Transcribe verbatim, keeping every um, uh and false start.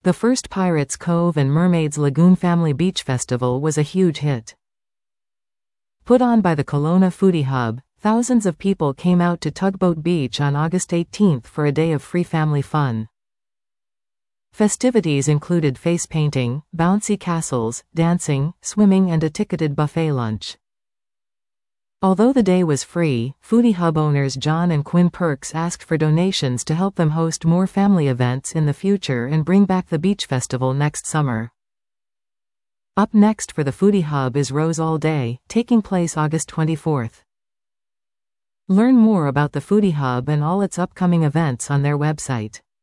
The first Pirates Cove and Mermaids Lagoon Family Beach Festival was a huge hit. Put on by the Kelowna Foodie Hub, thousands of people came out to Tugboat Beach on August eighteenth for a day of free family fun. Festivities included face painting, bouncy castles, dancing, swimming and a ticketed buffet lunch. Although the day was free, Foodie Hub owners John and Quinn Perks asked for donations to help them host more family events in the future and bring back the beach festival next summer. Up next for the Foodie Hub is Rose All Day, taking place August twenty-fourth. Learn more about the Foodie Hub and all its upcoming events on their website.